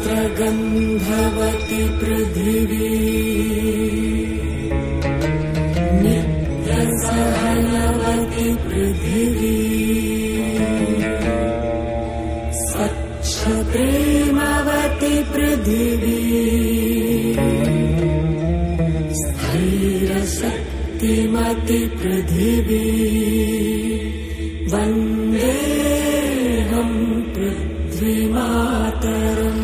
गन्धवति पृथिवी नित्यसहनवति पृथिवी स्वच्छप्रेमवति पृथिवी स्थैर्यशक्तिमति पृथिवी वन्देऽहं पृथ्वीमातरम्।